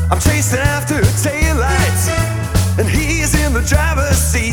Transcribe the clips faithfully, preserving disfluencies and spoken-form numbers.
I'm chasing after taillights, and he's in the driver's seat.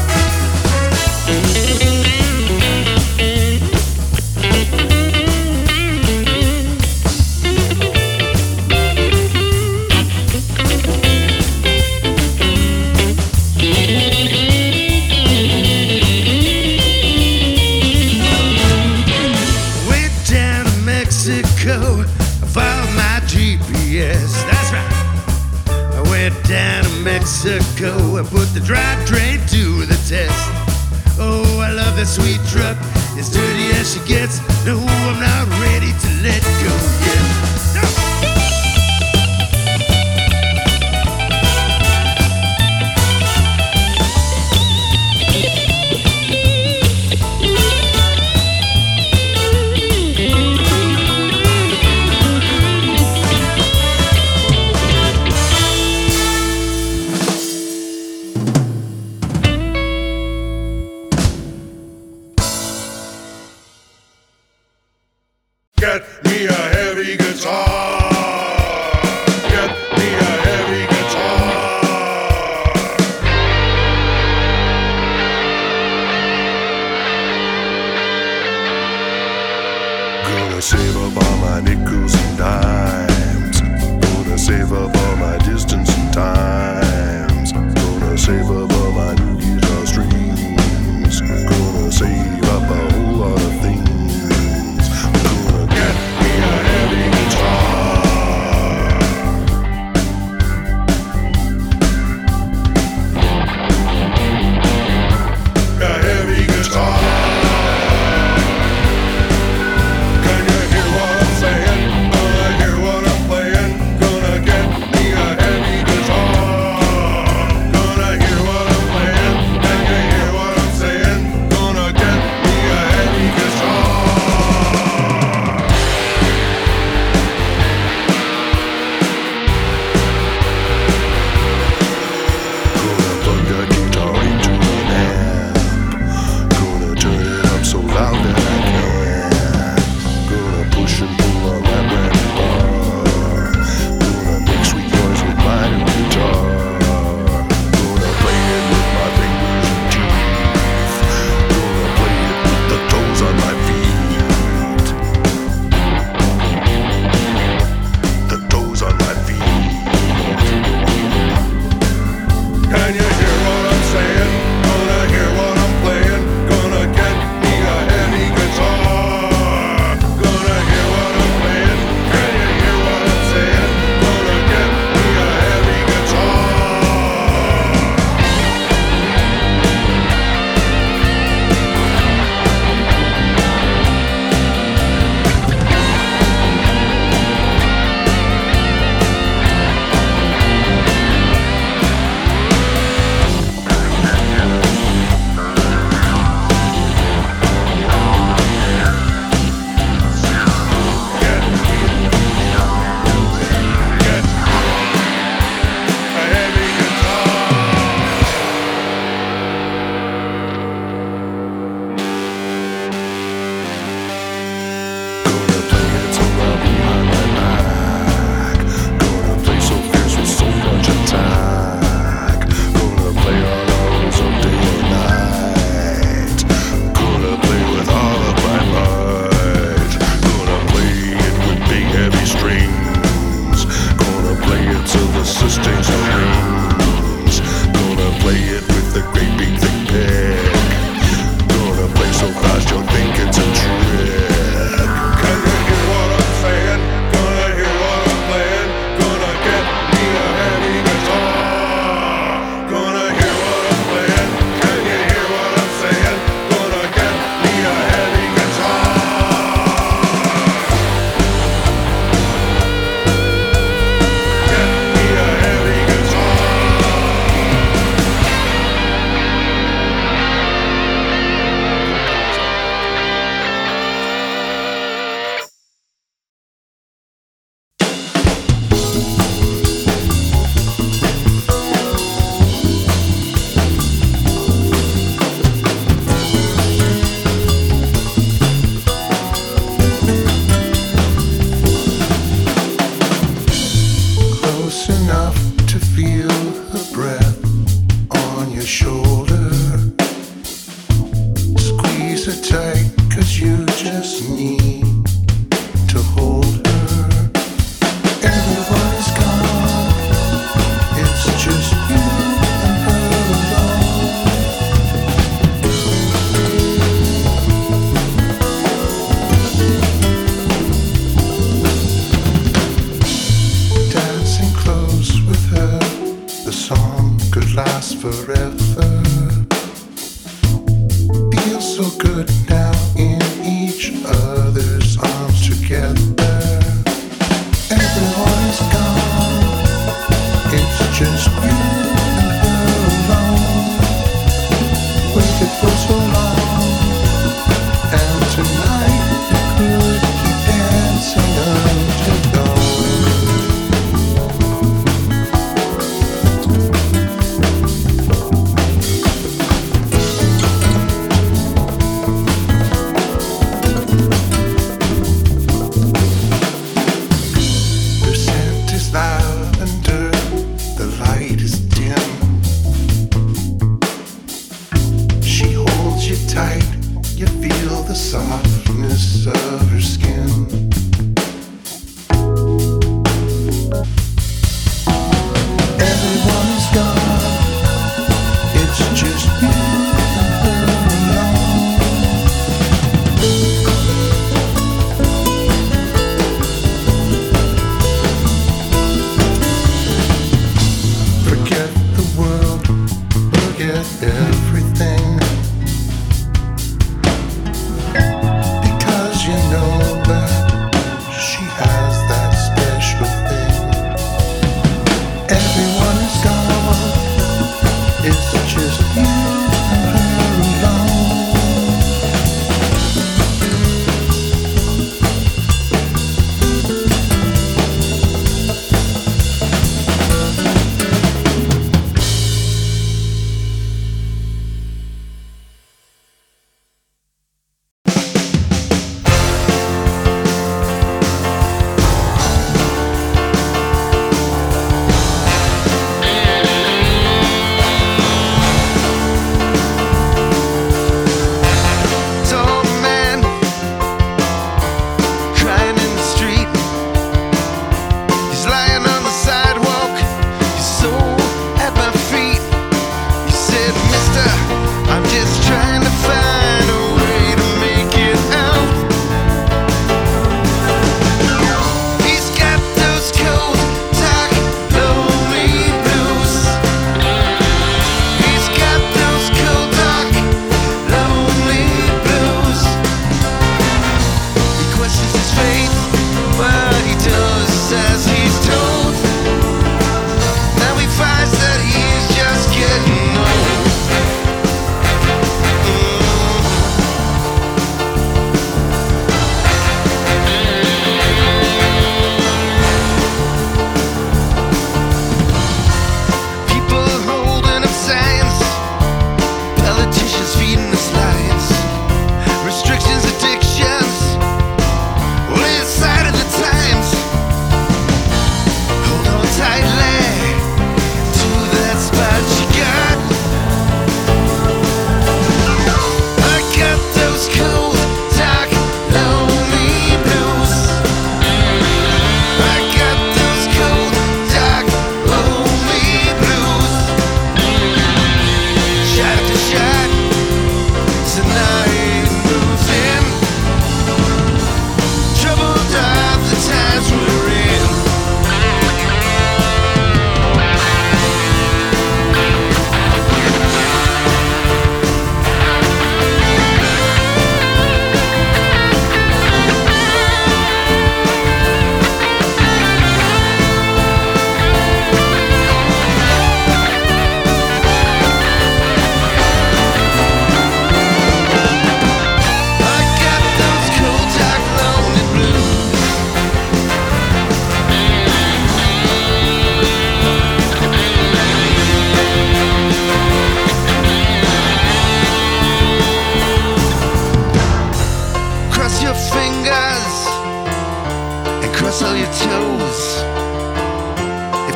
Way down in Mexico, I followed my G P S. That's right. I went down to Mexico and put the drivetrain to the test. Oh, I love that sweet truck, as dirty as she gets. No, I'm not ready to let go yet. No. Get me a heavy guitar. close enough to feel her breath on your shoulder. Squeeze her tight, cause you just need to hold her. Everyone is gone, it's just you and her alone. Dancing close with her, the song could last forever. Feels so good now in each other's arms together. Everyone is gone, it's just you and her alone. Waited for so long, and tonight you could keep dancing until dawn.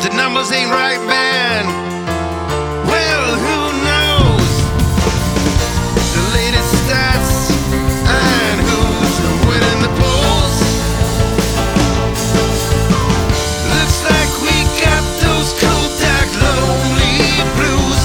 the numbers ain't right, man. Well, who knows the latest stats and who's winning the polls? Looks like we got those cold, dark, lonely blues.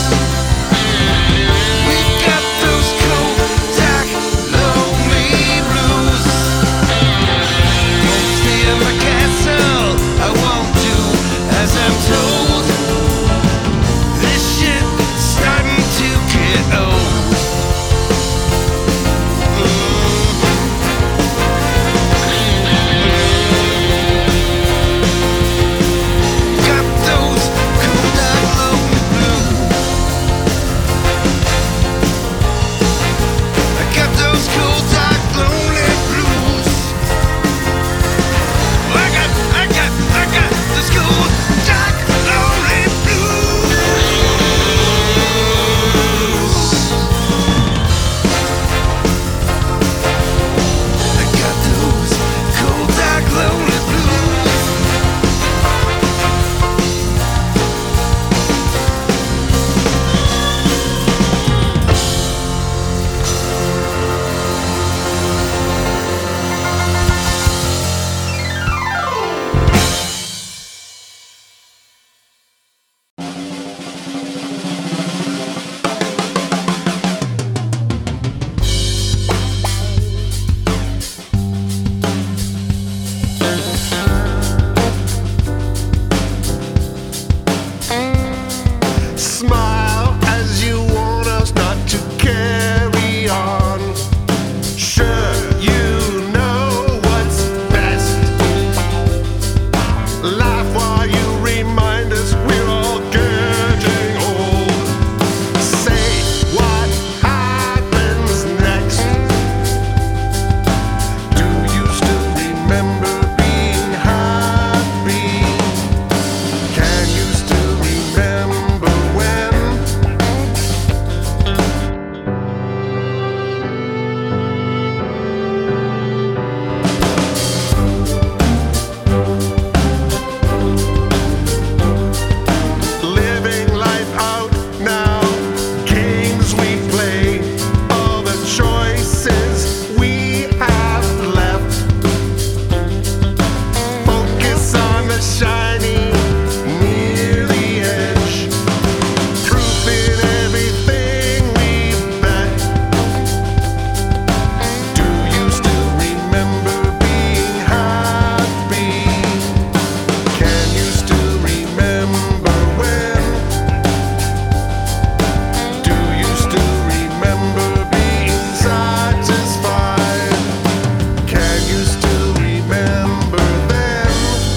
We got those cold, dark, lonely blues. Won't stay in my castle, I won't do as I'm told. This shit starting to get old. Got those cold, dark, lonely blues. I got those cold, dark, lonely blues. I got, I got, I got those cold, dark, lonely blues. I got those cold, dark, lonely blues. Smile as you want us not to carry on. Sure, you know what's best. Laugh while you remind us we're all getting old. Say what happens next. Do you still remember being happy? Can you still remember when? Living life out now, games we play, all the choices we have left. Focus on the shiny near the edge. Proof in everything we bet. Do you still remember being happy? Can you still remember when? Do you still remember being satisfied? Can you still remember then?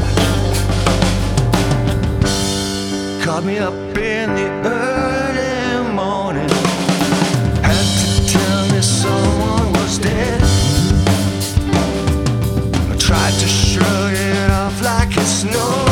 Caught me up in the early morning. Had to tell me someone was dead. I tried to shrug it off like it's no